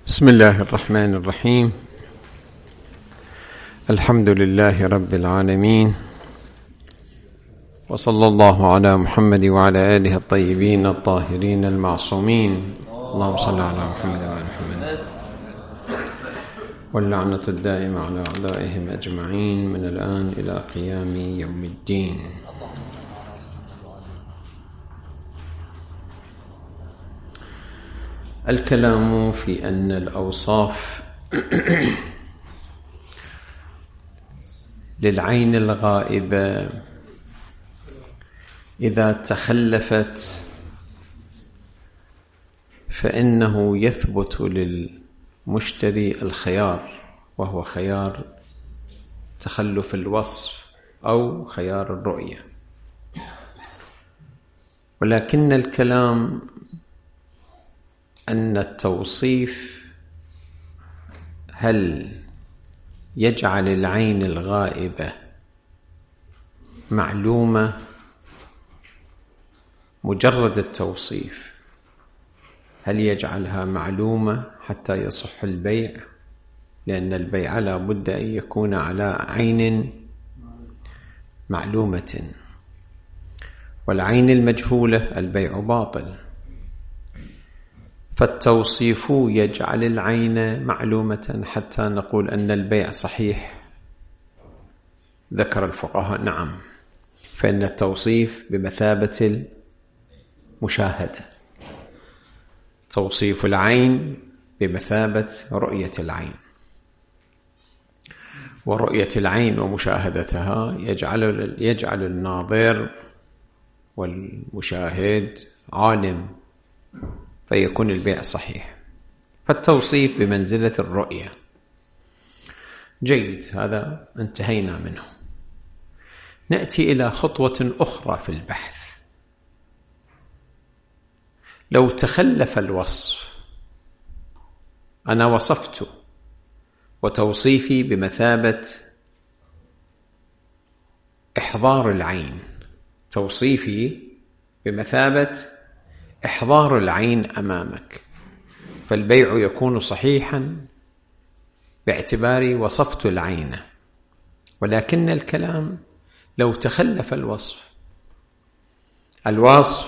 بسم الله الرحمن الرحيم. الحمد لله رب العالمين، وصلى الله على محمد وعلى آله الطيبين الطاهرين المعصومين. اللهم صل على محمد وعلى محمد، واللعنة الدائمة على أعدائهم أجمعين من الآن إلى قيام يوم الدين. الكلام في أن الأوصاف للعين الغائبة إذا تخلفت فإنه يثبت للمشتري الخيار، وهو خيار تخلف الوصف أو خيار الرؤية. ولكن الكلام أن التوصيف هل يجعل العين الغائبة معلومة؟ مجرد التوصيف هل يجعلها معلومة حتى يصح البيع؟ لأن البيع لا بد أن يكون على عين معلومة، والعين المجهولة البيع باطل. فالتوصيف يجعل العين معلومة حتى نقول أن البيع صحيح. ذكر الفقهاء نعم، فإن التوصيف بمثابة المشاهدة، توصيف العين بمثابة رؤية العين، ورؤية العين ومشاهدتها يجعل الناظر والمشاهد عالم، فيكون البيع صحيح. فالتوصيف بمنزلة الرؤية. جيد، هذا انتهينا منه. نأتي إلى خطوة أخرى في البحث. لو تخلف الوصف، أنا وصفت وتوصيفي بمثابة إحضار العين، توصيفي بمثابة إحضار العين أمامك، فالبيع يكون صحيحا باعتباري وصفت العين. ولكن الكلام لو تخلف الوصف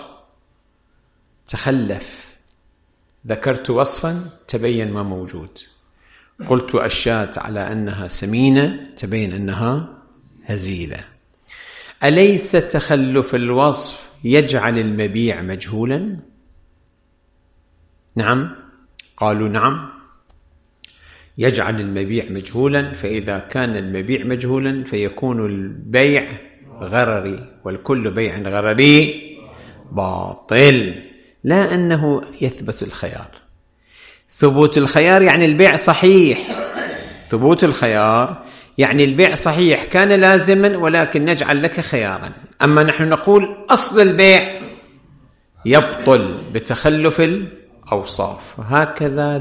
تخلف، ذكرت وصفا تبين ما موجود، قلت الشاة على أنها سمينة تبين أنها هزيلة. أليس تخلف الوصف يجعل المبيع مجهولا؟ نعم، قالوا نعم، يجعل المبيع مجهولا. فإذا كان المبيع مجهولا فيكون البيع غرري، والكل بيع غرري باطل، لا أنه يثبت الخيار. ثبوت الخيار يعني البيع صحيح، ثبوت الخيار يعني البيع صحيح كان لازما، ولكن نجعل لك خيارا. أما نحن نقول أصل البيع يبطل بتخلف الأوصاف. هكذا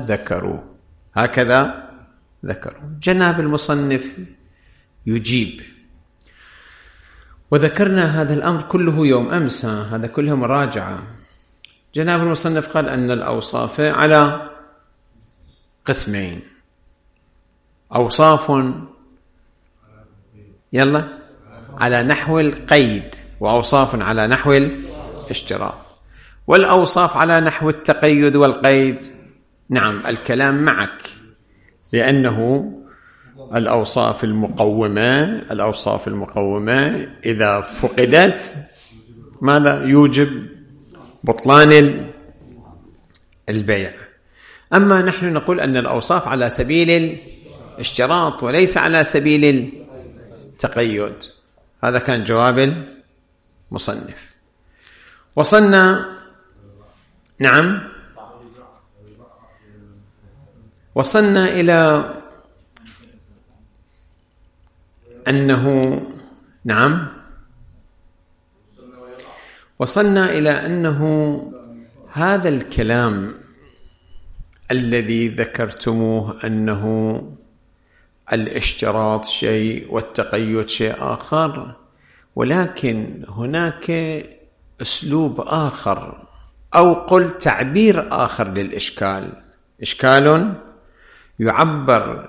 ذكروا جناب المصنف يجيب. وذكرنا هذا الأمر كله يوم أمس، هذا كله مراجعة. جناب المصنف قال أن الأوصاف على قسمين: أوصاف على نحو القيد، وأوصاف على نحو الاشتراط، والأوصاف على نحو التقيد والقيد. نعم، الكلام معك، لأنه الأوصاف المقومة إذا فقدت ماذا يوجب؟ بطلان البيع. أما نحن نقول أن الأوصاف على سبيل الاشتراط وليس على سبيل التقيد. هذا كان جواب المصنف. وصلنا إلى أنه هذا الكلام الذي ذكرتموه أنه الاشتراط شيء والتقيد شيء آخر، ولكن هناك أسلوب آخر أو قل تعبير آخر للإشكال. إشكال يعبر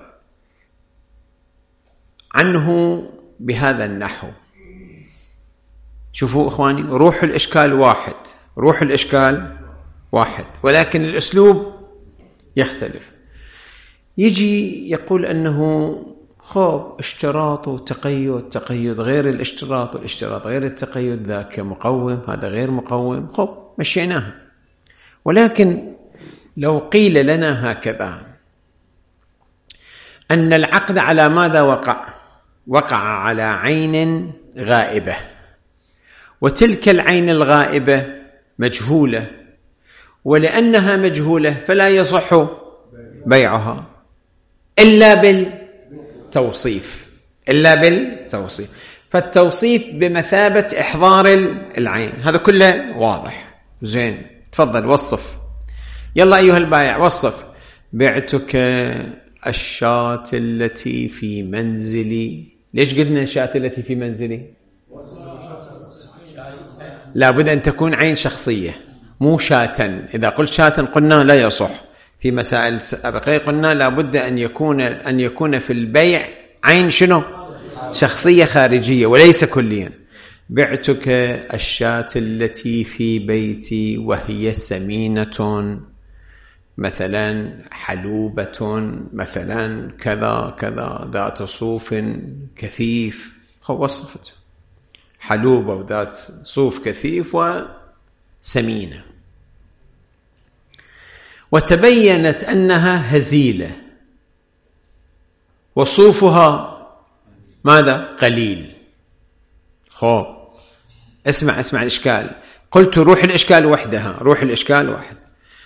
عنه بهذا النحو. شوفوا إخواني، روح الإشكال واحد، روح الإشكال واحد، ولكن الأسلوب يختلف. يجي يقول أنه اشتراط وتقيد، تقيد غير الاشتراط والاشتراط غير التقيد، ذاك مقوم هذا غير مقوم، مشيناها. ولكن لو قيل لنا هكذا أن العقد على ماذا وقع على عين غائبة، وتلك العين الغائبة مجهولة، ولأنها مجهولة فلا يصح بيعها إلا بالتوصيف، فالتوصيف بمثابة إحضار العين. هذا كله واضح. زين، تفضل وصف. يلا أيها البائع وصف. بعتك الشاة التي في منزلي. ليش قلنا الشاة التي في منزلي؟ لابد أن تكون عين شخصية، مو شاة. إذا قلت شاة قلنا لا يصح. في مسائل سابقة قلنا لابد أن يكون في البيع عين شنو؟ شخصية خارجية وليس كليا. بعتك الشاة التي في بيتي وهي سمينة مثلا، حلوبة مثلا، كذا كذا، ذات صوف كثيف. وصفت حلوبة وذات صوف كثيف وسمينة، وتبينت أنها هزيلة وصوفها ماذا؟ قليل. اسمع الإشكال. قلت روح الإشكال وحدها، روح الإشكال واحد.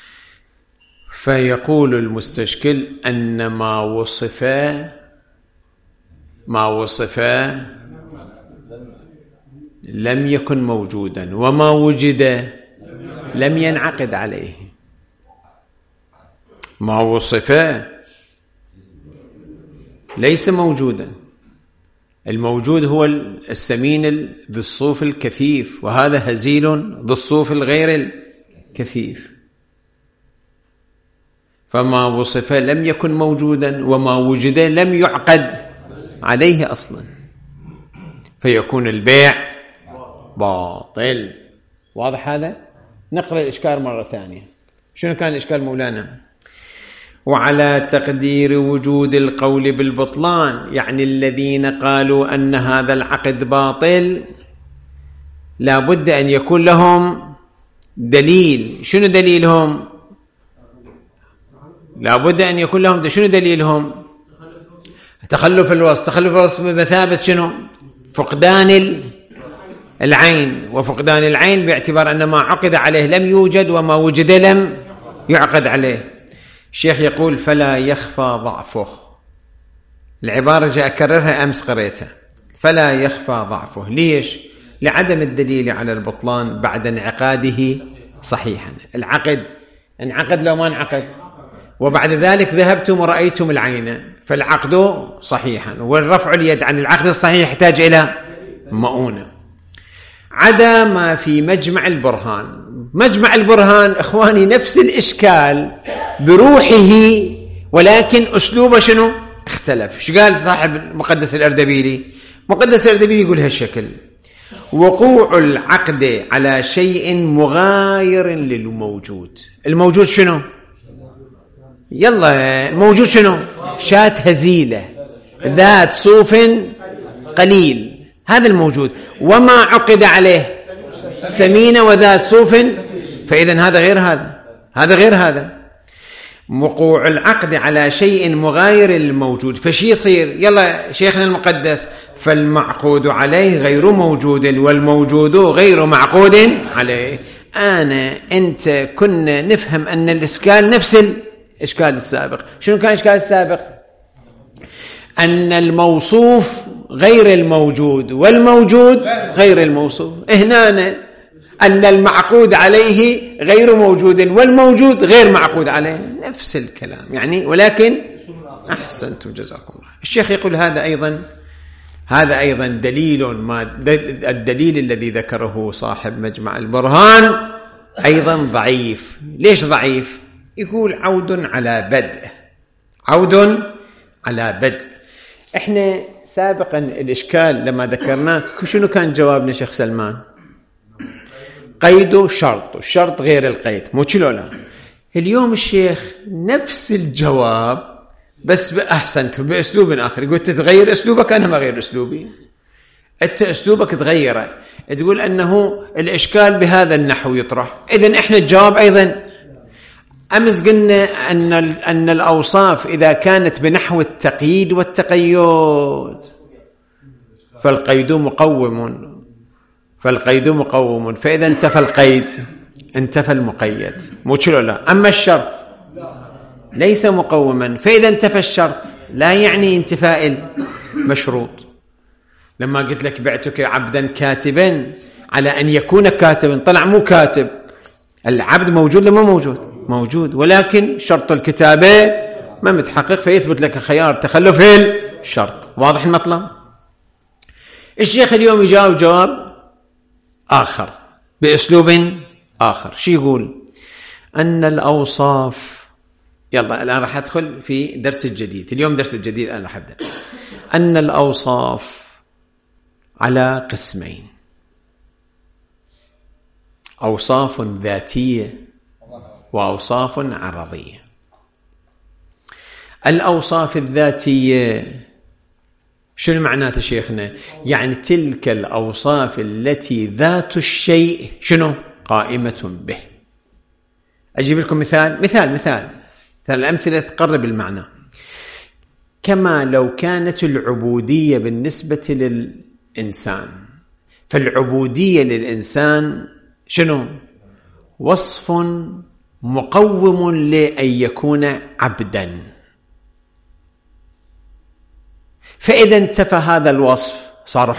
فيقول المستشكل أن ما وصف لم يكن موجودا، وما وجد لم ينعقد عليه. ما وصف ليس موجودا، الموجود هو السمين ذو الصوف الكثيف، وهذا هزيل ذو الصوف الغير الكثيف. فما وصف لم يكن موجودا، وما وجد لم يعقد عليه أصلا، فيكون البيع باطل. واضح هذا؟ نقرأ الإشكال مرة ثانية. شنو كان الإشكال مولانا؟ وعلى تقدير وجود القول بالبطلان، يعني الذين قالوا أن هذا العقد باطل لابد أن يكون لهم دليل. شنو دليلهم؟ لابد أن يكون لهم شنو دليلهم؟ تخلف الوصف. تخلف الوصف بمثابة شنو؟ فقدان العين، وفقدان العين باعتبار أن ما عقد عليه لم يوجد، وما وجد لم يعقد عليه. الشيخ يقول فلا يخفى ضعفه. العبارة جاء أكررها أمس قريتها. فلا يخفى ضعفه. ليش؟ لعدم الدليل على البطلان بعد انعقاده صحيحا. العقد انعقد لو ما انعقد، وبعد ذلك ذهبتم ورأيتم العين، فالعقد صحيحا، والرفع اليد عن العقد الصحيح يحتاج إلى مؤونة. عدا ما في مجمع البرهان. مجمع البرهان إخواني نفس الإشكال بروحه، ولكن أسلوبه شنو؟ اختلف. شو قال صاحب مقدس الأردبيلي؟ مقدس الأردبيلي يقول هالشكل: وقوع العقد على شيء مغاير للموجود. الموجود شنو؟ يلا الموجود شنو؟ شاة هزيلة ذات صوف قليل، هذا الموجود. وما عقد عليه سمينة وذات صوف، فإذن هذا غير هذا، هذا غير هذا. وقوع العقد على شيء مغاير للموجود، فشي يصير؟ يلا شيخنا المقدس: فالمعقود عليه غير موجود، والموجود غير معقود عليه. أنت كنا نفهم أن الإشكال نفس الإشكال السابق. شنو كان الإشكال السابق؟ أن الموصوف غير الموجود، والموجود غير الموصوف. هنا أن المعقود عليه غير موجود، والموجود غير معقود عليه. نفس الكلام يعني، ولكن أحسنتم جزاكم الله. الشيخ يقول هذا أيضا دليل، الدليل الذي ذكره صاحب مجمع البرهان أيضا ضعيف. ليش ضعيف؟ يقول عود على بدء، عود على بدء. احنا سابقا الإشكال لما ذكرناه شنو كان جوابنا شيخ سلمان؟ قيد شرط، والشرط غير القيد، مو لا. اليوم الشيخ نفس الجواب بس بأحسنته بأسلوب آخر، يقول تتغير أسلوبك، أنا ما غير أسلوبي، أنت أسلوبك تغيره، تقول أنه الإشكال بهذا النحو يطرح. إذن إحنا الجواب أيضا أمس قلنا أن الأوصاف إذا كانت بنحو التقييد والتقيد فالقيد مقوم، فإذا انتفى القيد انتفى المقيد، مو لا. أما الشرط ليس مقوما، فإذا انتفى الشرط لا يعني انتفاء المشروط. لما قلت لك بعتك عبدا كاتبا على أن يكون كاتبا، طلع مو كاتب، العبد موجود لما موجود، ولكن شرط الكتابة ما متحقق، فيثبت لك خيار تخلف الشرط. واضح المطلب؟ الشيخ اليوم يجاوب جواب آخر بأسلوب آخر. شو يقول؟ أن الأوصاف، يلا الآن راح أدخل في درس الجديد، اليوم درس الجديد الآن راح أبدأ. أن الأوصاف على قسمين: أوصاف ذاتية وأوصاف عرضية. الأوصاف الذاتية شنو معناته شيخنا؟ يعني تلك الأوصاف التي ذات الشيء شنو؟ قائمة به. أجيب لكم مثال الأمثلة تقرب المعنى. كما لو كانت العبودية بالنسبة للإنسان، فالعبودية للإنسان شنو؟ وصف مقوم لأن يكون عبدا، فإذا انتفى هذا الوصف صار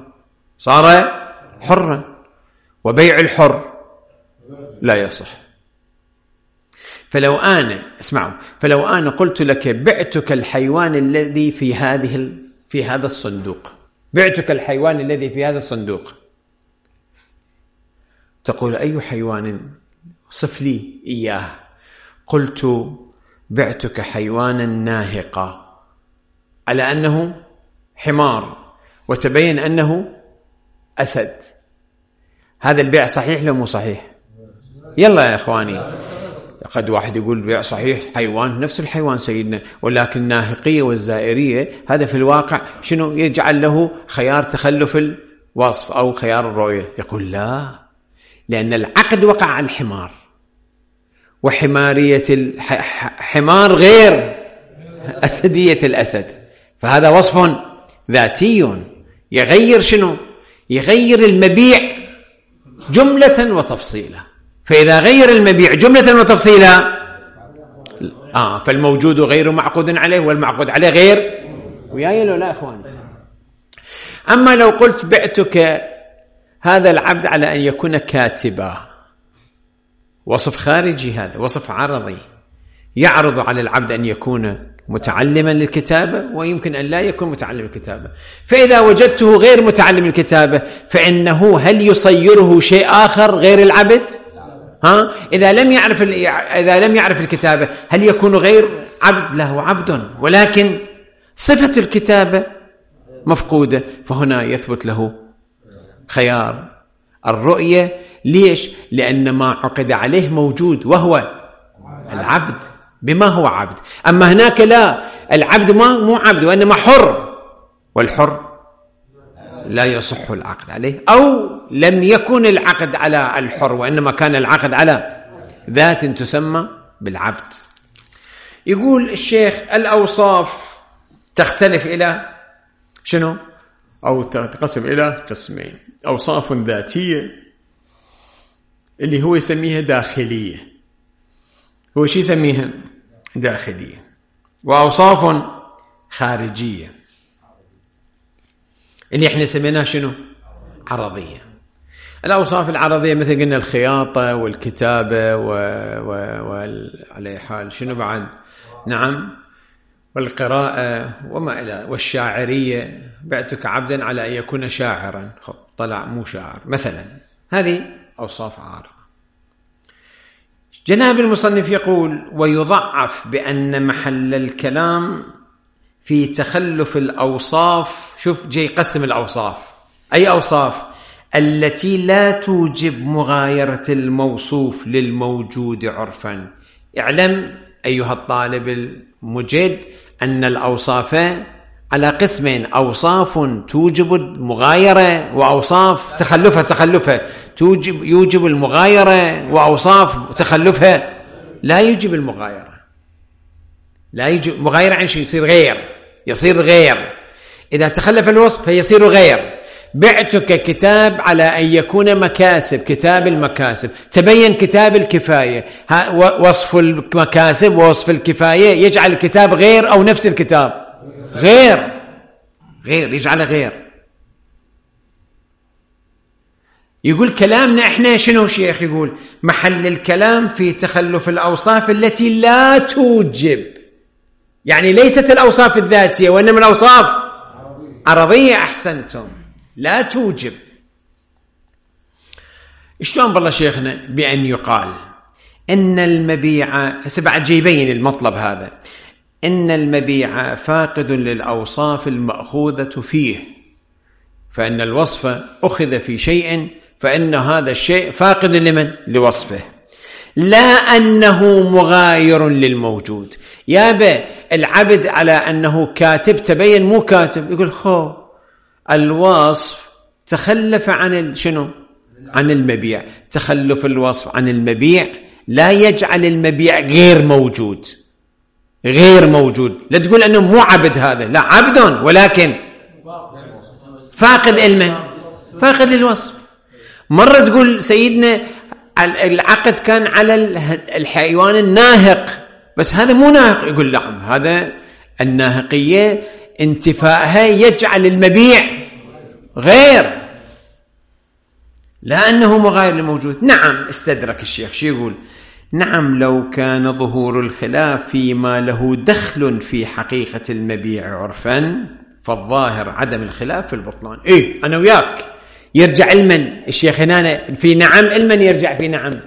حرا، وبيع الحر لا يصح. فلو أنا قلت لك بعتك الحيوان الذي في هذا الصندوق، بعتك الحيوان الذي في هذا الصندوق، تقول أي حيوان؟ صف لي إياه. قلت بعتك حيوانا ناهقا على أنه حمار، وتبين أنه أسد، هذا البيع صحيح لو مو صحيح؟ يلا يا إخواني، قد واحد يقول بيع صحيح، حيوان نفس الحيوان سيدنا، ولكن الناهقية والزائرية هذا في الواقع شنو يجعل له خيار تخلف الوصف أو خيار الرؤية. يقول لا، لأن العقد وقع على الحمار، وحمارية الحمار غير أسدية الأسد، فهذا وصف ذاتي يغير شنو؟ يغير المبيع جملة وتفصيلا. فإذا غير المبيع جملة وتفصيلا فالموجود غير معقود عليه، والمعقود عليه غير. وياي لو لا إخوان؟ أما لو قلت بعتك هذا العبد على أن يكون كاتبا، وصف خارجي، هذا وصف عرضي يعرض على العبد أن يكون متعلما للكتابة، ويمكن أن لا يكون متعلم الكتابة. فإذا وجدته غير متعلم الكتابة فإنه هل يصيره شيء آخر غير العبد؟ إذا لم يعرف الكتابة هل يكون غير عبد؟ له عبد، ولكن صفة الكتابة مفقودة، فهنا يثبت له خيار الرؤية. ليش؟ لأن ما عقد عليه موجود، وهو العبد بما هو عبد. أما هناك لا، العبد مو عبد وإنما حر، والحر لا يصح العقد عليه، أو لم يكن العقد على الحر وإنما كان العقد على ذات تسمى بالعبد. يقول الشيخ الأوصاف تختلف إلى شنو؟ أو تنقسم إلى قسمين: أوصاف ذاتية اللي هو يسميها داخلية، هو شو يسميها؟ داخلية. وأوصاف خارجية اللي احنا سميناها شنو؟ عرضية. الأوصاف العرضية مثل قلنا الخياطة والكتابة وعلى حال شنو بعد؟ نعم، والقراءة وما إلى، والشاعرية. بعتك عبدا على أن يكون شاعرا، طلع مو شاعر مثلا. هذه أوصاف عارضة. جناب المصنف يقول: ويضعف بأن محل الكلام في تخلف الأوصاف. شوف جاي يقسم الأوصاف. أي أوصاف؟ التي لا توجب مغايرة الموصوف للموجود عرفا. اعلم أيها الطالب المجد أن الأوصاف على قسمين: أوصاف توجب المغايرة، وأوصاف تخلفها يوجب المغايرة، وأوصاف تخلفها لا يوجب المغايرة. لا يوجب مغايرة عن شيء يصير غير. إذا تخلف الوصف فيصير غير. بعتك كتاب على أن يكون مكاسب، كتاب المكاسب، تبين كتاب الكفاية، وصف المكاسب ووصف الكفاية يجعل الكتاب غير أو نفس الكتاب؟ غير يجعله غير. يقول كلامنا احنا شنو شيخ؟ يقول محل الكلام في تخلف الأوصاف التي لا توجب، يعني ليست الأوصاف الذاتية وإنما الأوصاف عرضية. أحسنتم، لا توجب. شلون بالله شيخنا؟ بأن يقال إن المبيع، بعد جيبين المطلب هذا، إن المبيع فاقد للأوصاف المأخوذة فيه، فإن الوصف أخذ في شيء فإن هذا الشيء فاقد لمن؟ لوصفه، لا أنه مغاير للموجود. يابا العبد على أنه كاتب تبين مو كاتب، يقول خو الوصف تخلف عن شنو؟ عن المبيع. تخلف الوصف عن المبيع لا يجعل المبيع غير موجود. لا تقول أنه مو عبد، هذا لا، عبد ولكن فاقد علما، فاقد للوصف. مرة تقول سيدنا العقد كان على الحيوان الناهق، بس هذا مو ناهق، يقول نعم هذا الناهقية انتفائها يجعل المبيع غير، لا أنه مغاير للموجود. نعم استدرك الشيخ، شو يقول؟ نعم لو كان ظهور الخلاف فيما له دخل في حقيقة المبيع عرفا فالظاهر عدم الخلاف في البطلان. إيه أنا وياك يرجع علما الشيخ هنا في نعم، علما يرجع في نعم.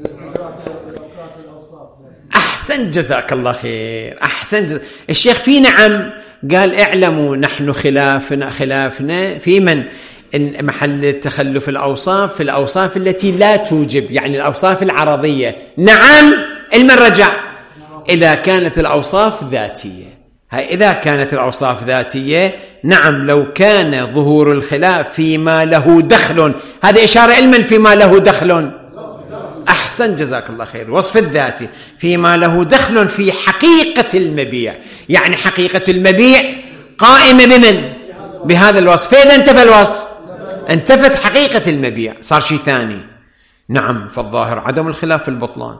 أحسن جزاك الله خير، أحسن الشيخ في نعم قال اعلموا نحن خلافنا في من؟ إن محل تخلف الأوصاف في الأوصاف التي لا توجب، يعني الأوصاف العرضية. نعم علما رجع إذا كانت الأوصاف ذاتية. إذا كانت الأوصاف ذاتية نعم لو كان ظهور الخلاف فيما له دخل، هذا إشارة علما فيما له دخل. أحسن جزاك الله خير. وصف الذاتي فيما له دخل في حقيقة المبيع، يعني حقيقة المبيع قائمة بمن؟ بهذا الوصف. فإذا انتفى الوصف انتفت حقيقة المبيع، صار شيء ثاني. نعم فالظاهر عدم الخلاف في البطلان،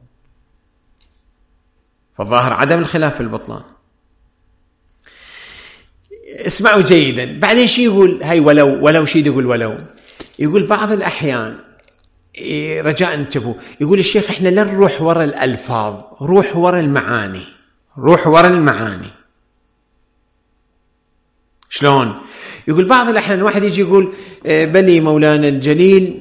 فالظاهر عدم الخلاف في البطلان. اسمعوا جيدا. بعدين شي يقول؟ هاي ولو شي يقول يقول بعض الأحيان رجاء انتبهوا، يقول الشيخ احنا لا نروح وراء الألفاظ، روح وراء المعاني. شلون؟ يقول بعض الأحيان واحد يجي يقول بلي مولانا الجليل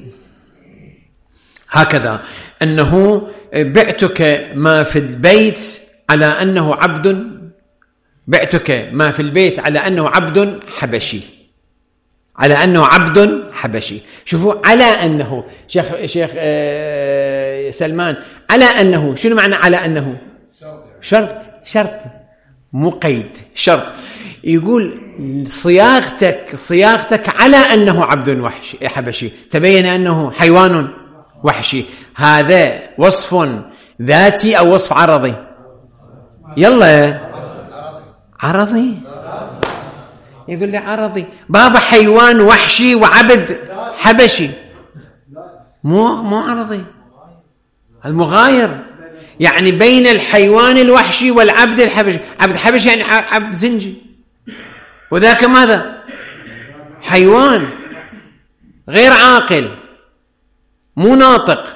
هكذا أنه بعتك ما في البيت على أنه عبد، بعتك ما في البيت على أنه عبد حبشي، على أنه عبد حبشي. شوفوا على أنه شيخ سلمان، على أنه شنو معنى على أنه؟ شرط مو قيد، شرط. يقول صياغتك على أنه عبد حبشي، تبين أنه حيوان وحشي. هذا وصف ذاتي أو وصف عرضي؟ يلا عرضي. يقول لي عرضي، بابا حيوان وحشي وعبد حبشي، مو عرضي، هذا مغاير. يعني بين الحيوان الوحشي والعبد الحبشي. عبد حبشي يعني عبد زنجي، وذاك ماذا؟ حيوان غير عاقل مو ناطق.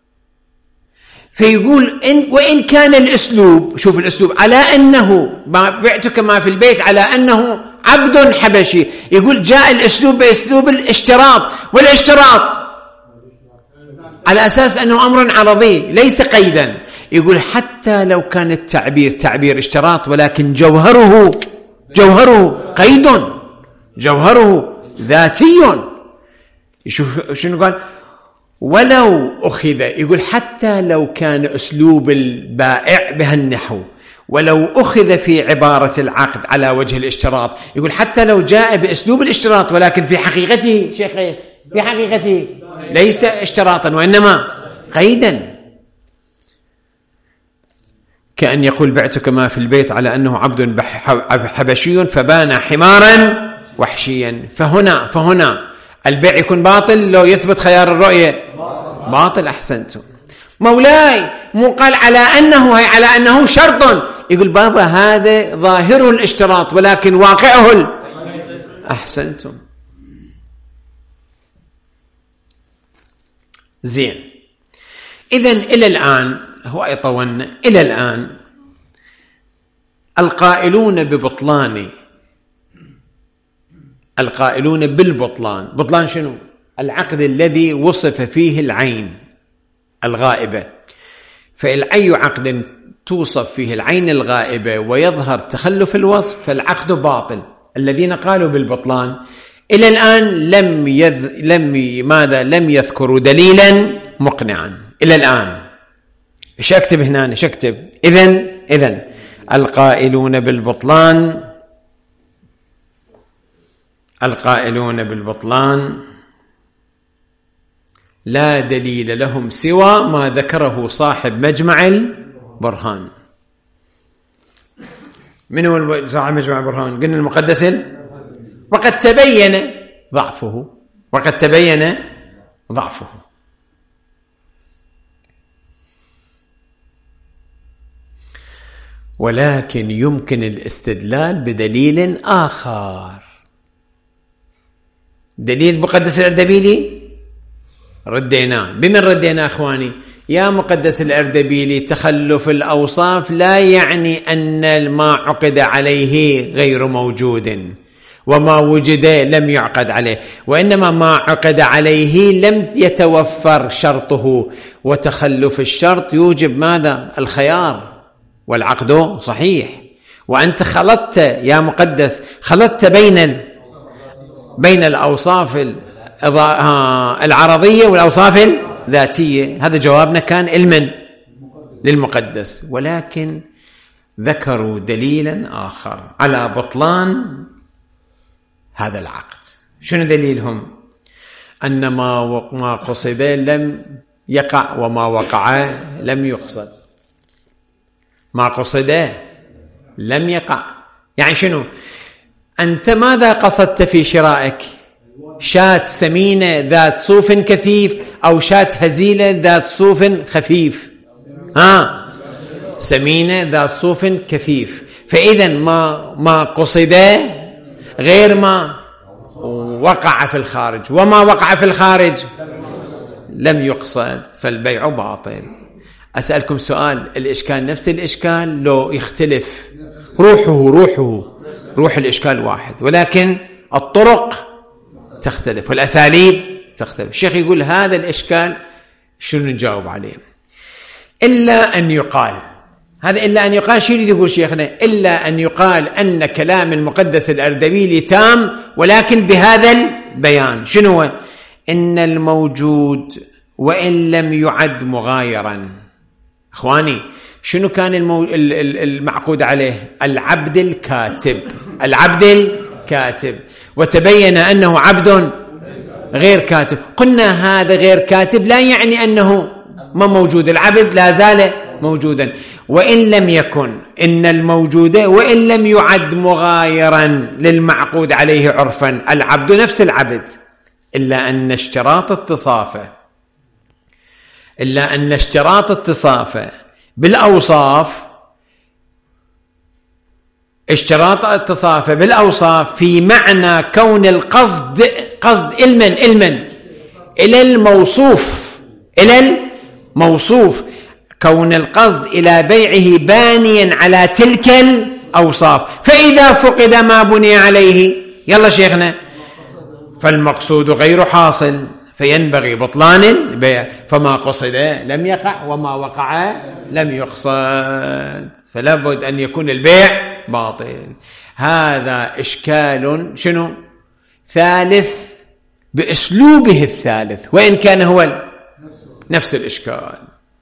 فيقول وإن كان الأسلوب، شوف الأسلوب، على أنه بعتك ما في البيت على أنه عبد حبشي، يقول جاء الأسلوب بأسلوب الاشتراط، والاشتراط على أساس أنه أمر عرضي ليس قيدا. يقول حتى لو كان التعبير تعبير اشتراط ولكن جوهره قيد، جوهره ذاتي. شنو قال؟ ولو أخذ، يقول حتى لو كان أسلوب البائع بهالنحو، ولو أخذ في عبارة العقد على وجه الاشتراط، يقول حتى لو جاء بأسلوب الاشتراط ولكن في حقيقته شيخ قيس في حقيقته ليس اشتراطا وإنما قيدا، كأن يقول بعتك ما في البيت على أنه عبد حبشي فبان حمارا وحشيا. فهنا البيع يكون باطل لو يثبت خيار الرؤية باطل. أحسنتم مولاي، مو قال على أنه شرط. يقول بابا هذا ظاهره الاشتراط ولكن واقعه أحسنتم. زين، إذن إلى الآن هو يطولنا. إلى الآن القائلون بالبطلان، بطلان شنو؟ العقد الذي وصف فيه العين الغائبة. فأي عقد توصف فيه العين الغائبة ويظهر تخلف الوصف فالعقد باطل. الذين قالوا بالبطلان إلى الآن لم يذكروا دليلا مقنعا إلى الآن. إيش أكتب هنا؟ إيش أكتب؟ إذن القائلون بالبطلان لا دليل لهم سوى ما ذكره صاحب مجمع البرهان. من هو صاحب مجمع البرهان؟ قلنا المقدس، وقد تبين ضعفه. ولكن يمكن الاستدلال بدليل آخر. دليل مقدس الأردبيلي رديناه. بمن رديناه أخواني؟ يا مقدس الأردبيلي تخلف الأوصاف لا يعني أن ما عقد عليه غير موجود، وما وجد لم يعقد عليه، وإنما ما عقد عليه لم يتوفر شرطه، وتخلف الشرط يوجب ماذا؟ الخيار، والعقد صحيح. وأنت خلطت يا مقدس، خلطت بين الأوصاف العرضية والأوصاف الذاتية. هذا جوابنا كان علما للمقدس. ولكن ذكروا دليلا آخر على بطلان هذا العقد. شنو دليلهم؟ أن ما قصد لم يقع وما وقع لم يقصد. ما قصد لم يقع يعني شنو؟ أنت ماذا قصدت في شرائك؟ شاة سمينة ذات صوف كثيف أو شاة هزيلة ذات صوف خفيف؟ سمينة ذات صوف كثيف. فإذا ما قصد غير ما وقع في الخارج، وما وقع في الخارج لم يقصد، فالبيع باطل. أسألكم سؤال، الإشكال نفس الإشكال لو يختلف روح الإشكال واحد، ولكن الطرق تختلف والأساليب تختلف. الشيخ يقول هذا الإشكال شنو نجاوب عليه؟ إلا أن يقال، هذا إلا أن يقال شو يقول شيخنا؟ إلا أن يقال أن كلام المقدس الأردبيلي تام ولكن بهذا البيان. شنو؟ إن الموجود وإن لم يعد مغايرا. إخواني شنو كان المعقود عليه؟ العبد الكاتب، وتبين أنه عبد غير كاتب. قلنا هذا غير كاتب لا يعني أنه ما موجود، العبد لا زال موجودا. وإن لم يكن إن الموجود وإن لم يعد مغايرا للمعقود عليه عرفا، العبد نفس العبد، إلا أن اشتراط التصافة بالأوصاف، اشتراط التصافة بالأوصاف في معنى كون القصد علما إلى الموصوف، كون القصد إلى بيعه بانيا على تلك الأوصاف. فإذا فقد ما بني عليه، يلا شيخنا، فالمقصود غير حاصل. فينبغي بطلان البيع، فما قصد لم يقع وما وقع لم يقصد، فلا بد أن يكون البيع باطل. هذا إشكال شنو؟ ثالث بأسلوبه الثالث، وإن كان هو نفس الإشكال.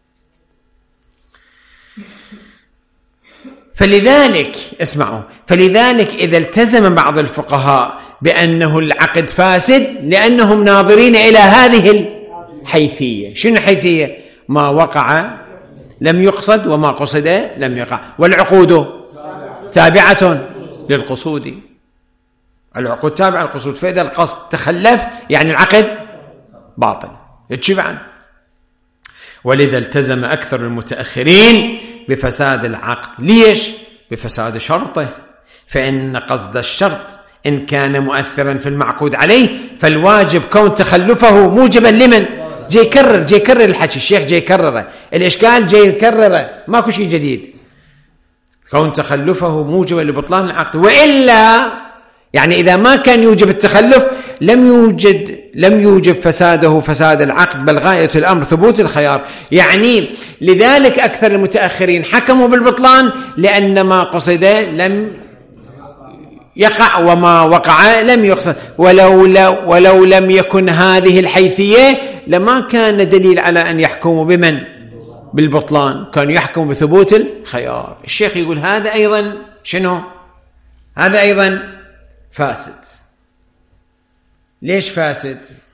فلذلك اسمعوا، فلذلك إذا التزم بعض الفقهاء بأنه العقد فاسد لأنهم ناظرين إلى هذه الحيثية. شنو الحيثية؟ ما وقع لم يقصد وما قصد لم يقع، والعقود تابعة للقصود، العقود تابعة للقصود، فإذا القصد تخلف يعني العقد باطل يتشبعا. ولذا التزم أكثر المتأخرين بفساد العقد. ليش؟ بفساد شرطه، فإن قصد الشرط إن كان مؤثرا في المعقود عليه فالواجب كون تخلفه موجبا لمن؟ جاي يكرر الحكي، الشيخ جاي يكرره، الإشكال جاي يكرره، ماكو شيء جديد. كون تخلفه موجبا لبطلان العقد، وإلا يعني إذا ما كان يوجب التخلف لم يوجب فساده فساد العقد، بل غاية الأمر ثبوت الخيار. يعني لذلك أكثر المتأخرين حكموا بالبطلان لأن ما قصد لم يقع وما وقع لم يقصد، ولو لم يكن هذه الحيثية لما كان دليل على أن يحكموا بمن؟ بالبطلان، كانوا يحكموا بثبوت الخيار. الشيخ يقول هذا أيضا شنو؟ هذا أيضا فاسد. ليش فاسد؟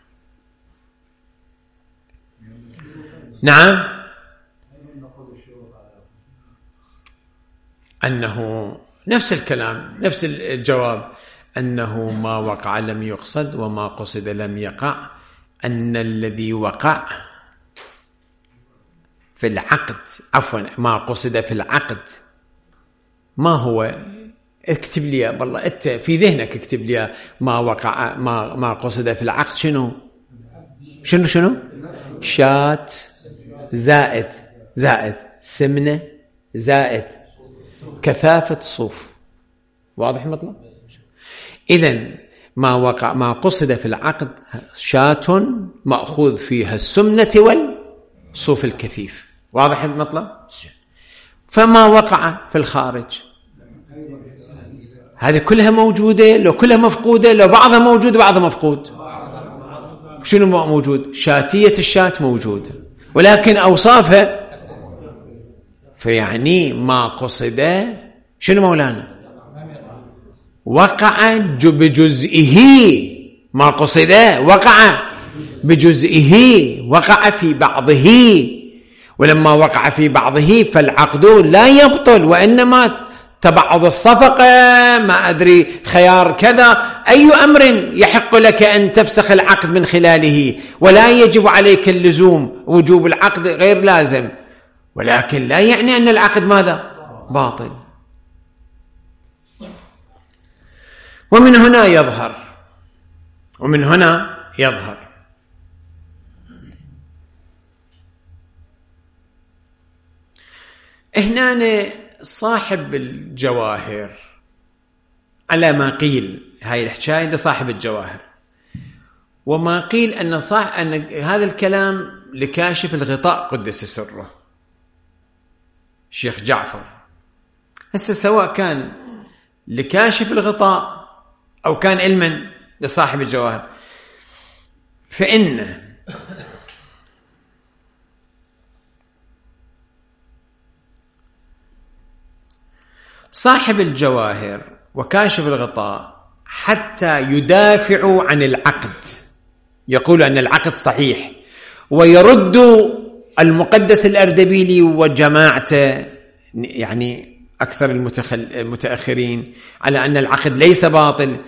نعم، أنه نفس الكلام، نفس الجواب، أنه ما وقع لم يقصد وما قصد لم يقع، أن الذي وقع في العقد، عفوا ما قصد في العقد، ما هو؟ اكتب لي والله انت في ذهنك، اكتب لي ما وقع ما قصد في العقد شنو؟ شات زائد سمنة زائد كثافة صوف. واضح المطلب؟ إذن ما قصد في العقد شات مأخوذ فيها السمنة والصوف الكثيف. واضح المطلب؟ فما وقع في الخارج هذه كلها موجودة، لو كلها مفقودة، لو بعضها موجود بعضها مفقود. شنو موجود؟ شاتية الشات موجودة ولكن أوصافها، فيعني ما قصد شنو مولانا؟ وقع بجزئه، ما قصد وقع بجزئه، وقع في بعضه، ولما وقع في بعضه فالعقد لا يبطل، وإنما تبعض الصفقة، ما أدري خيار كذا، أي أمر يحق لك أن تفسخ العقد من خلاله، ولا يجب عليك اللزوم، وجوب العقد غير لازم، ولكن لا يعني أن العقد ماذا؟ باطل. ومن هنا يظهر هنا صاحب الجواهر على ما قيل، هاي الحكاية لصاحب الجواهر، وما قيل أن هذا الكلام لكاشف الغطاء قدس سره الشيخ جعفر. هسه سواء كان لكاشف الغطاء أو كان علما لصاحب الجواهر، فإن صاحب الجواهر وكاشف الغطاء حتى يدافعوا عن العقد، يقول أن العقد صحيح، ويرد المقدس الأردبيلي وجماعته، يعني أكثر المتأخرين، على أن العقد ليس باطل.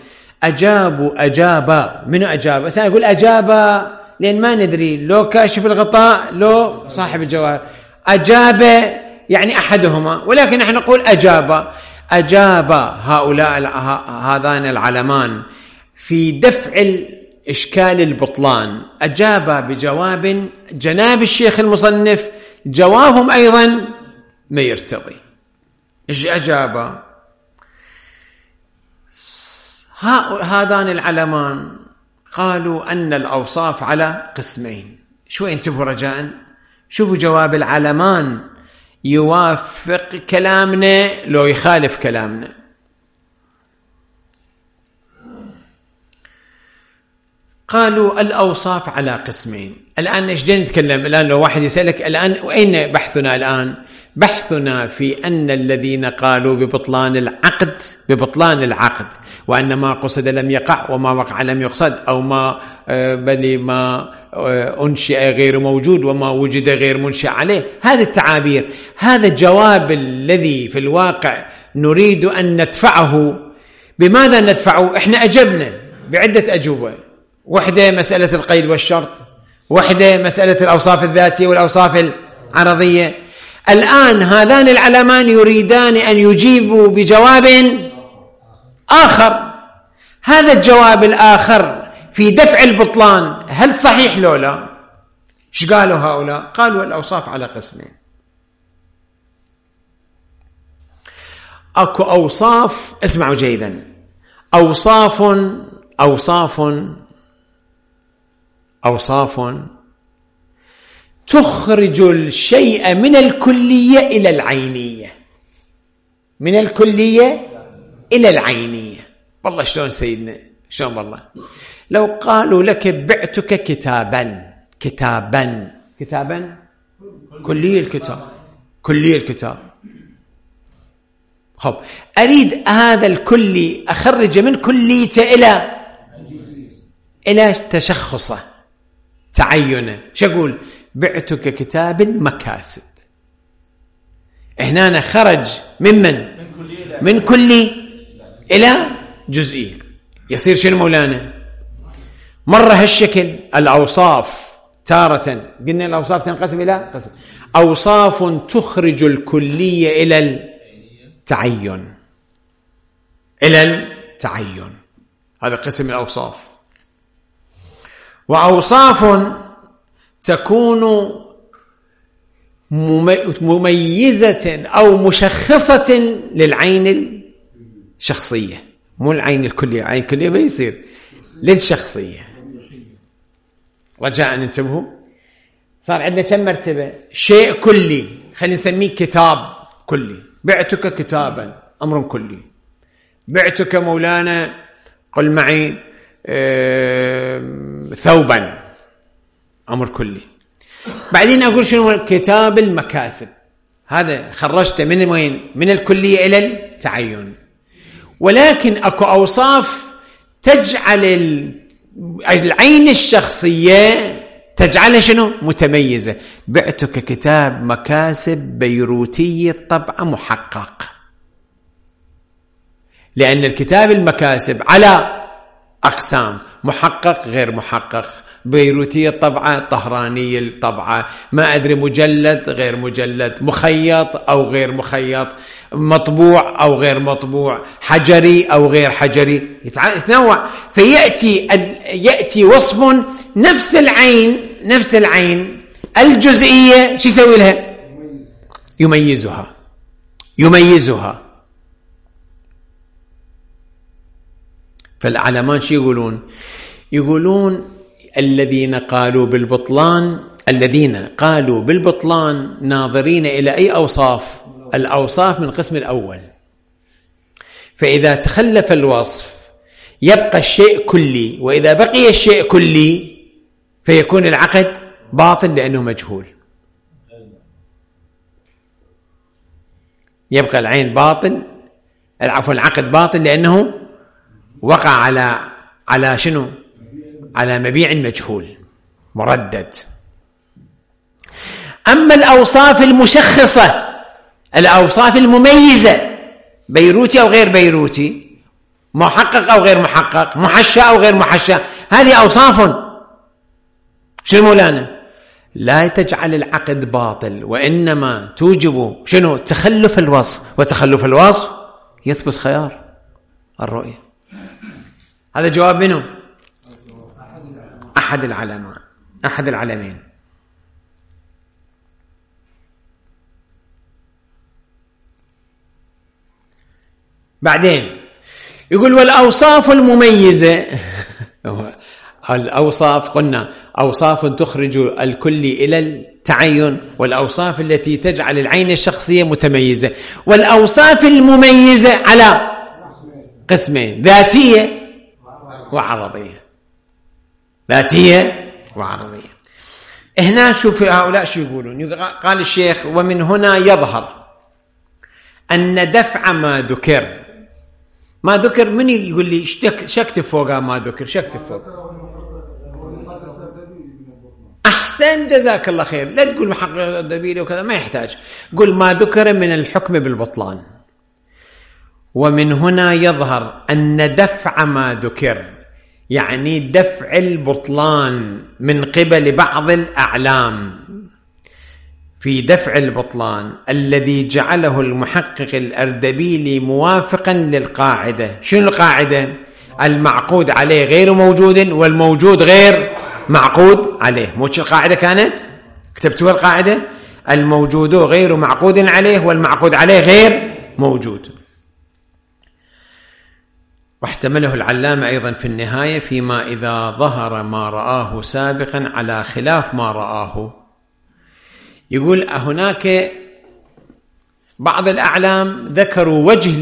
أجاب منو أجاب؟ سأقول أجاب لأن ما ندري لو كاشف الغطاء لو صاحب الجواهر. أجاب يعني أحدهما، ولكن نحن نقول أجاب هؤلاء هذان العلمان في دفع الإشكال البطلان، أجاب بجواب جناب الشيخ المصنف جوابهم أيضا ما يرتضي. إيش أجاب؟ هذان العلمان قالوا أن الأوصاف على قسمين. شوي انتبهوا رجاء، شوفوا جواب العلمان يوافق كلامنا لو يخالف كلامنا. قالوا الأوصاف على قسمين. الآن ايش جاي نتكلم؟ الآن لو واحد يسألك الآن أين بحثنا الآن؟ بحثنا في أن الذين قالوا ببطلان العقد وأن ما قصد لم يقع وما وقع لم يقصد، أو ما ما أنشئ غير موجود وما وجد غير منشأ عليه، هذه التعابير، هذا الجواب الذي في الواقع نريد أن ندفعه. بماذا ندفعه؟ احنا أجبنا بعدة أجوبة، وحدة مسألة القيد والشرط، وحدة مسألة الأوصاف الذاتية والأوصاف العرضية. الآن هذان العلمان يريدان أن يجيبوا بجواب آخر. هذا الجواب الآخر في دفع البطلان هل صحيح لو لا؟ ايش قالوا هؤلاء؟ قالوا الأوصاف على قسمين. أكو أوصاف، اسمعوا جيدا، أوصاف تخرج الشيء من الكلية إلى العينية، من الكلية إلى العينية. والله شلون سيدنا، شلون والله. لو قالوا لك بعتك كتابا كلي الكتاب، خب أريد هذا الكلي أخرج من كليته إلى تشخصه، تعينه. شو أقول؟ بعتك كتاب المكاسب. هنا خرج من كلي إلى جزئي. يصير شنو مولانا؟ مرة هالشكل. الأوصاف تارة قلنا الأوصاف تنقسم إلى قسم، أوصاف تخرج الكلية إلى التعين، هذا قسم الأوصاف. وأوصاف تكون مميزة أو مشخصة للعين الشخصية، مو العين الكلية، عين الكلية ما يصير، للشخصية. رجاء أن انتبهوا، صار عندنا كم مرتبة؟ شيء كلي، خلينا نسميه كتاب كلي. بعتك كتابا، أمر كلي. بعتك مولانا قل معي ثوبا، أمر كلي. بعدين أقول شنو؟ كتاب المكاسب، هذا خرجته من وين؟ من الكلية إلى التعين. ولكن أكو أوصاف تجعل العين الشخصية تجعلها شنو؟ متميزة. بعتك كتاب مكاسب بيروتي الطبع محقق، لأن الكتاب المكاسب على أقسام: محقق، غير محقق، بيروتي الطبعة، طهراني الطبعة، ما أدري، مجلد، غير مجلد، مخيط أو غير مخيط، مطبوع أو غير مطبوع، حجري أو غير حجري، يتنوع. فيأتي وصف نفس العين الجزئية، شو يسوي لها؟ يميزها. فالعلمان شو يقولون الذين قالوا بالبطلان ناظرين إلى أي أوصاف؟ الأوصاف من القسم الأول. فإذا تخلف الوصف يبقى الشيء كلي، وإذا بقي الشيء كلي فيكون العقد باطل لأنه مجهول. يبقى العين باطل، العقد باطل لأنه وقع على شنو؟ على مبيع مجهول مردد. أما الأوصاف المشخصة، الأوصاف المميزة، بيروتي أو غير بيروتي، محقق أو غير محقق، محشى أو غير محشى، هذه أوصاف شنو مولانا؟ لا تجعل العقد باطل، وإنما توجب شنو؟ تخلف الوصف، وتخلف الوصف يثبت خيار الرؤية. هذا جواب منه أحد العلمين. بعدين يقول والأوصاف المميزة الأوصاف قلنا أوصاف تخرج الكل إلى التعين، والأوصاف التي تجعل العين الشخصية متميزة، والأوصاف المميزة على قسمين: ذاتية وعرضية. ذاتية وعرضية. هنا شوف هؤلاء شو يقولون. قال الشيخ: ومن هنا يظهر أن دفع ما ذكر من يقول لي شكتب فوقها ما ذكر، شكتب فوق. أحسن، جزاك الله خير. لا تقول محقق الدبيلي وكذا، ما يحتاج. قل ما ذكر من الحكم بالبطلان. ومن هنا يظهر أن دفع ما ذكر، يعني دفع البطلان من قبل بعض الأعلام، في دفع البطلان الذي جعله المحقق الأردبيلي موافقا للقاعدة. شنو القاعدة؟ المعقود عليه غير موجود، والموجود غير معقود عليه. موش القاعدة كانت؟ كتبتوها القاعدة؟ الموجود غير معقود عليه، والمعقود عليه غير موجود. واحتمله العلامة أيضا في النهاية: فيما إذا ظهر ما رآه سابقا على خلاف ما رآه. يقول هناك بعض الأعلام ذكروا وجه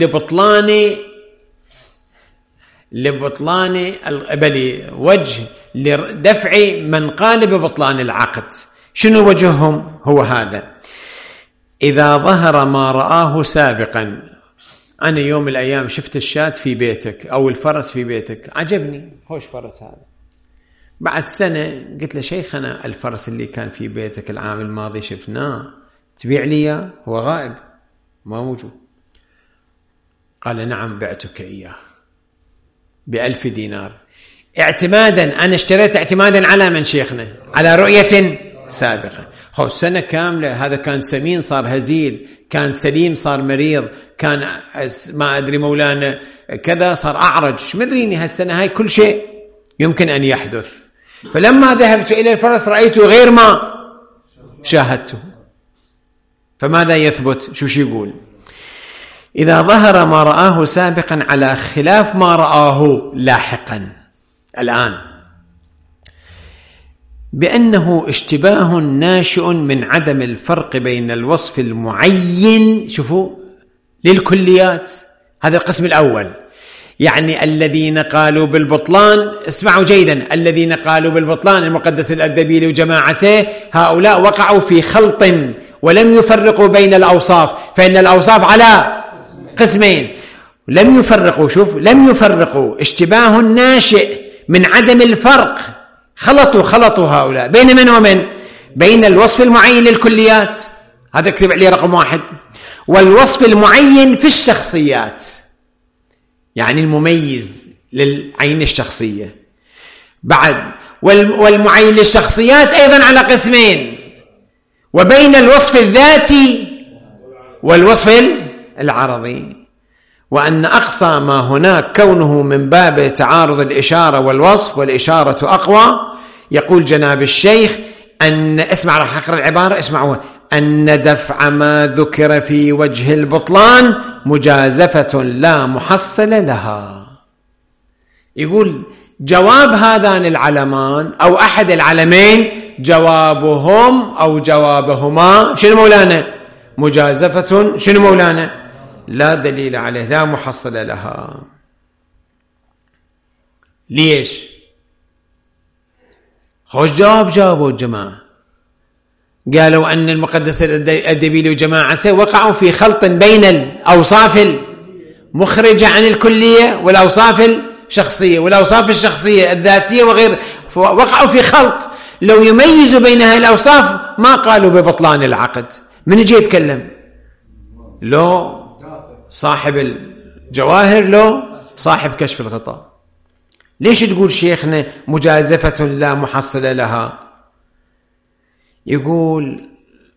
لبطلان وجه لدفع من قال ببطلان العقد. شنو وجههم؟ هو هذا: إذا ظهر ما رآه سابقا. أنا يوم من الأيام شفت الشاة في بيتك أو الفرس في بيتك، عجبني، هوش فرس هذا. بعد سنة قلت له: شيخنا الفرس اللي كان في بيتك العام الماضي شفناه، تبيع لي؟ هو غائب ما موجود. قال: نعم بعتك إياه ب1000 دينار اعتمادا. أنا اشتريت اعتمادا على من شيخنا؟ على رؤية سابقة. خو سنة كاملة هذا كان سمين صار هزيل، كان سليم صار مريض، كان ما أدري مولانا كذا صار أعرج، مدريني هالسنة هاي كل شيء يمكن أن يحدث. فلما ذهبت إلى الفرس رأيته غير ما شاهدته. فماذا يثبت؟ شو يقول؟ إذا ظهر ما رآه سابقا على خلاف ما رآه لاحقا الآن، بأنه اشتباه ناشئ من عدم الفرق بين الوصف المعين، شوفوا، للكليات. هذا القسم الأول. يعني الذين قالوا بالبطلان، اسمعوا جيدا، الذين قالوا بالبطلان المقدس الأردبيلي وجماعته، هؤلاء وقعوا في خلط ولم يفرقوا بين الأوصاف، فإن الأوصاف على قسمين. لم يفرقوا، شوف، لم يفرقوا، اشتباه ناشئ من عدم الفرق. خلطوا هؤلاء بين من ومن؟ بين الوصف المعين للكليات، هذا اكتب عليه رقم 1، والوصف المعين في الشخصيات، يعني المميز للعين الشخصية. بعد والمعين للشخصيات أيضا على قسمين، وبين الوصف الذاتي والوصف العرضي. وأن أقصى ما هناك كونه من باب تعارض الإشارة والوصف، والإشارة أقوى. يقول جناب الشيخ أن، اسمع راح أقرأ العبارة، اسمعوا: أن دفع ما ذكر في وجه البطلان مجازفة لا محصل لها. يقول جواب هذان العلمان أو أحد العلمين، جوابهم أو جوابهما شنو مولانا؟ مجازفة شنو مولانا؟ لا دليل عليه، لا محصل لها. ليش؟ خوش جابوا الجماعة، قالوا أن المقدس الأردبيلي وجماعته وقعوا في خلط بين الأوصاف المخرجة عن الكلية والأوصاف الشخصية، والأوصاف الشخصية الذاتية وغير، وقعوا في خلط. لو يميزوا بين هذه الأوصاف ما قالوا ببطلان العقد. من يجي يتكلم؟ لو صاحب الجواهر، لو صاحب كشف الغطاء. ليش تقول شيخنا مجازفة لا محصل لها؟ يقول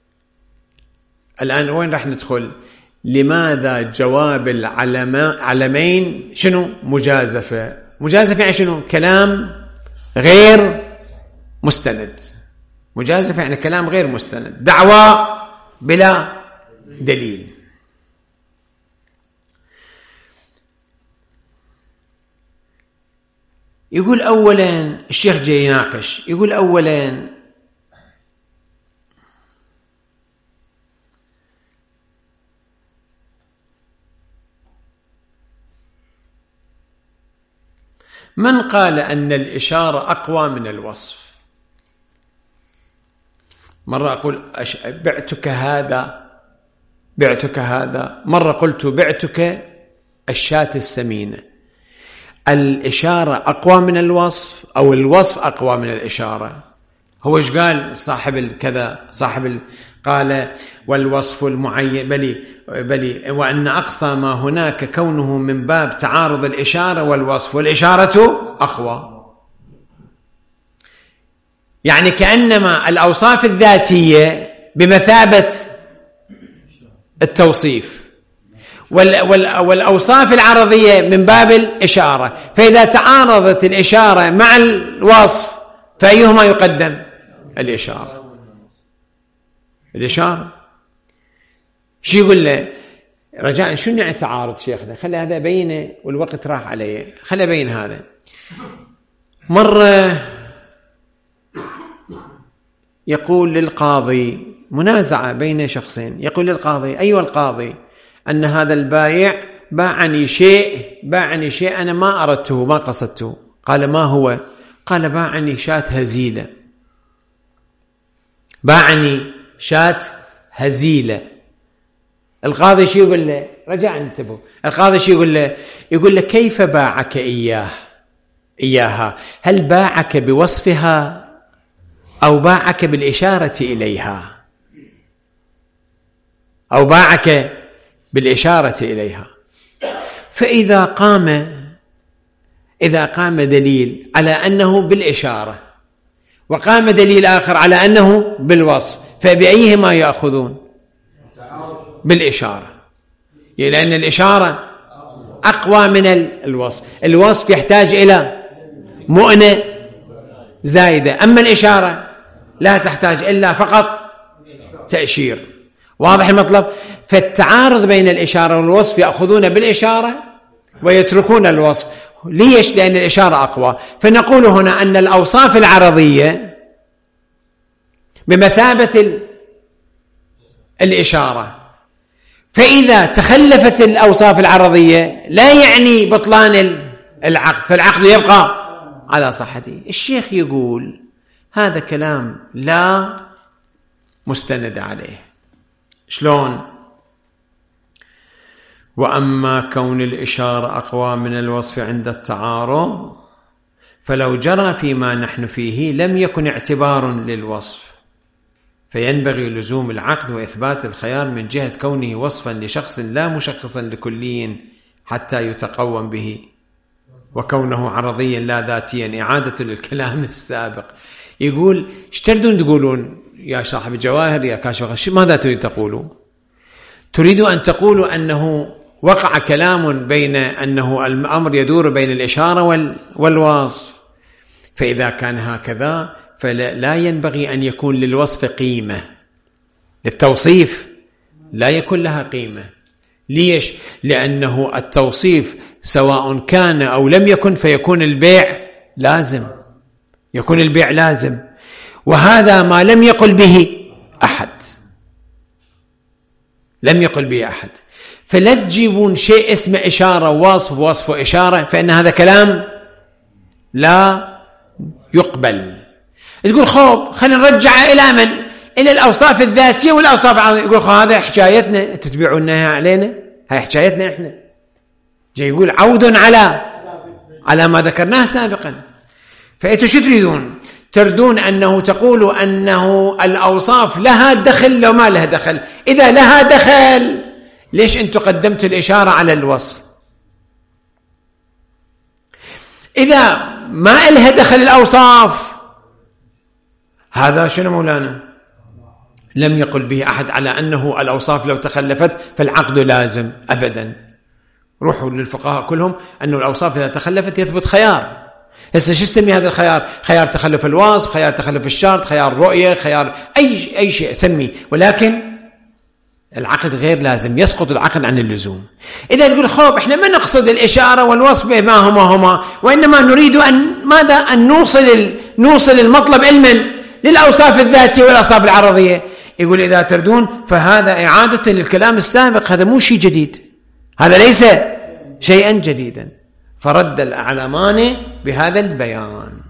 الآن وين راح ندخل؟ لماذا جواب العلمين شنو؟ مجازفة يعني شنو؟ كلام غير مستند. مجازفة يعني كلام غير مستند، دعوة بلا دليل. يقول أولا الشيخ جاي يناقش، يقول أولا من قال أن الإشارة أقوى من الوصف؟ مرة أقول بعتك هذا، مرة قلت بعتك الشاة السمينة. الإشارة أقوى من الوصف أو الوصف أقوى من الإشارة؟ هو إيش قال صاحب الكذا؟ قال والوصف المعين بلي وأن أقصى ما هناك كونه من باب تعارض الإشارة والوصف، والإشارة أقوى. يعني كأنما الأوصاف الذاتية بمثابة التوصيف، والأوصاف العرضية من باب الإشارة، فإذا تعارضت الإشارة مع الوصف فأيهما يقدم؟ الإشارة. شو يقول له رجاء؟ شو يعني تعارض شيخنا؟ خلي هذا بينه والوقت راح عليه، خلي بين هذا. مرة يقول للقاضي، منازعة بين شخصين، يقول للقاضي أيها القاضي أن هذا البائع باعني شيء أنا ما أردته ما قصدته. قال ما هو؟ قال باعني شاة هزيلة. القاضي شو يقول له؟ رجاء انتبهوا، القاضي شو يقول له؟ يقول له كيف باعك إياها؟ هل باعك بوصفها أو باعك بالإشارة إليها؟ فإذا قام دليل على أنه بالإشارة وقام دليل آخر على أنه بالوصف، فبأيهما يأخذون؟ بالإشارة، لأن الإشارة أقوى من الوصف. الوصف يحتاج إلى مؤنة زائدة، أما الإشارة لا تحتاج إلا فقط تأشير. واضح المطلب؟ فالتعارض بين الإشارة والوصف يأخذون بالإشارة ويتركون الوصف. ليش؟ لأن الإشارة أقوى. فنقول هنا أن الأوصاف العرضية بمثابة الإشارة، فإذا تخلفت الأوصاف العرضية لا يعني بطلان العقد، فالعقد يبقى على صحته. الشيخ يقول هذا كلام لا مستند عليه. شلون؟ وأما كون الإشارة أقوى من الوصف عند التعارض فلو جرى فيما نحن فيه لم يكن اعتبار للوصف، فينبغي لزوم العقد وإثبات الخيار من جهة كونه وصفا لشخص لا مشخصا لكلي حتى يتقوم به، وكونه عرضيا لا ذاتيا. إعادة للكلام السابق. يقول ايش تريدون تقولون يا صاحب الجواهر يا كاشف الغش؟ ماذا تريد تقولوا؟ تريدوا أن تقولوا أنه وقع كلام بين أنه الأمر يدور بين الإشارة والوصف، فإذا كان هكذا فلا ينبغي أن يكون للوصف قيمة، للتوصيف لا يكون لها قيمة. ليش؟ لأنه التوصيف سواء كان أو لم يكن فيكون البيع لازم، وهذا ما لم يقل به أحد. فلا تجيبون شيء اسمه إشارة ووصف وإشارة، فإن هذا كلام لا يقبل. تقول خوب خلينا نرجع إلى من؟ إلى الأوصاف الذاتية والأوصاف العرضية. يقول هذا حكايتنا، تتبعونها علينا، هاي حكايتنا إحنا. جاي يقول عود على ما ذكرناه سابقا. فأنتوا شو تردون أنه تقولوا أنه الأوصاف لها دخل لو ما لها دخل؟ إذا لها دخل ليش أنتوا قدمتوا الإشارة على الوصف؟ إذا ما لها دخل الأوصاف هذا شنو مولانا؟ لم يقل به أحد على أنه الأوصاف لو تخلفت فالعقد لازم أبدا. روحوا للفقهاء كلهم أنه الأوصاف إذا تخلفت يثبت خيار. هسه شو تسمي هذا الخيار؟ خيار تخلف الوصف، خيار تخلف الشرط، خيار رؤية، خيار أي شيء سمي، ولكن العقد غير لازم، يسقط العقد عن اللزوم. إذا تقول خوب إحنا ما نقصد الإشارة والوصف ما هما وإنما نريد أن نوصل المطلب علما للأوصاف الذاتية والأوصاف العرضية. يقول إذا تردون فهذا إعادة للكلام السابق، هذا مو شيء جديد، هذا ليس شيئا جديدا. فرد الأعلمان بهذا البيان.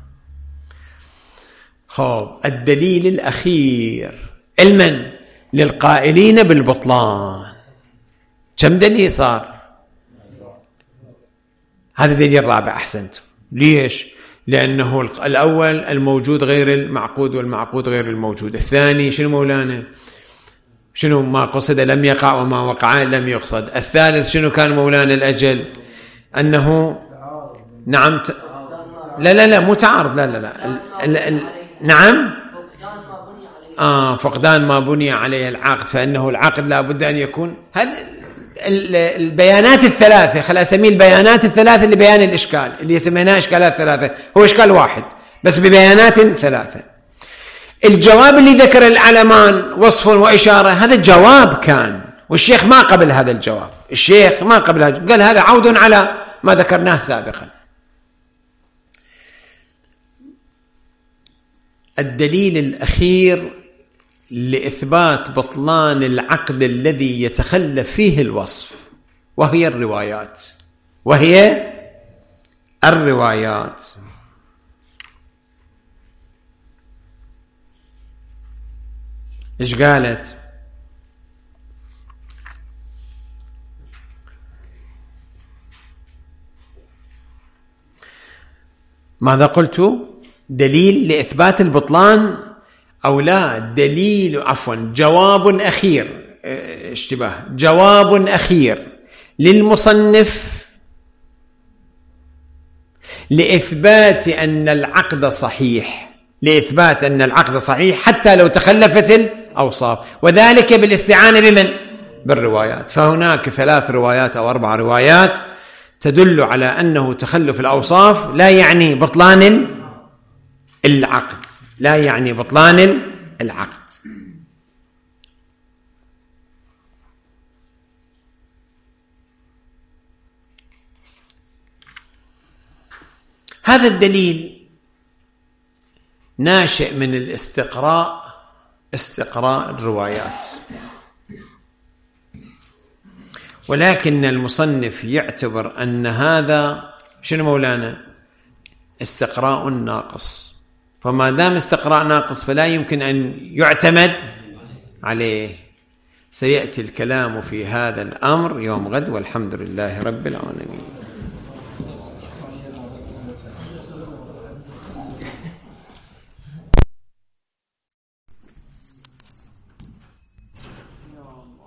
خوب الدليل الأخير علما للقائلين بالبطلان، كم دليل صار؟ هذا دليل الرابع. أحسنتم. ليش؟ لأنه الأول الموجود غير المعقود والمعقود غير الموجود. الثاني شنو مولانا؟ شنو ما قصد لم يقع وما وقع لم يقصد. الثالث شنو كان مولانا الأجل؟ أنه نعم لا مو تعارض، لا نعم فقدان ما بني عليه العقد، فإنه العقد لا بد أن يكون. هذا البيانات الثلاثة، خل أسميه البيانات الثلاثة لبيان الإشكال اللي سميناها إشكالات ثلاثة، هو إشكال واحد بس ببيانات ثلاثة. الجواب اللي ذكر العلمان وصف وإشارة هذا الجواب كان، والشيخ ما قبل هذا الجواب، الشيخ ما قبل هذا، قال هذا عود على ما ذكرناه سابقا. الدليل الأخير لإثبات بطلان العقد الذي يتخلف فيه الوصف وهي الروايات. إيش قالت؟ ماذا قلت؟ دليل لإثبات البطلان أو لا دليل، عفوا جواب أخير، اشتباه، جواب أخير للمصنف لإثبات أن العقد صحيح، حتى لو تخلفت الأوصاف، وذلك بالاستعانة بمن؟ بالروايات. فهناك 3 روايات أو 4 روايات تدل على أنه تخلف الأوصاف لا يعني بطلان العقد، هذا الدليل ناشئ من استقراء الروايات، ولكن المصنف يعتبر أن هذا شنو مولانا؟ استقراء ناقص، فما دام استقراء ناقص فلا يمكن أن يعتمد عليه. سيأتي الكلام في هذا الأمر يوم غد، والحمد لله رب العالمين.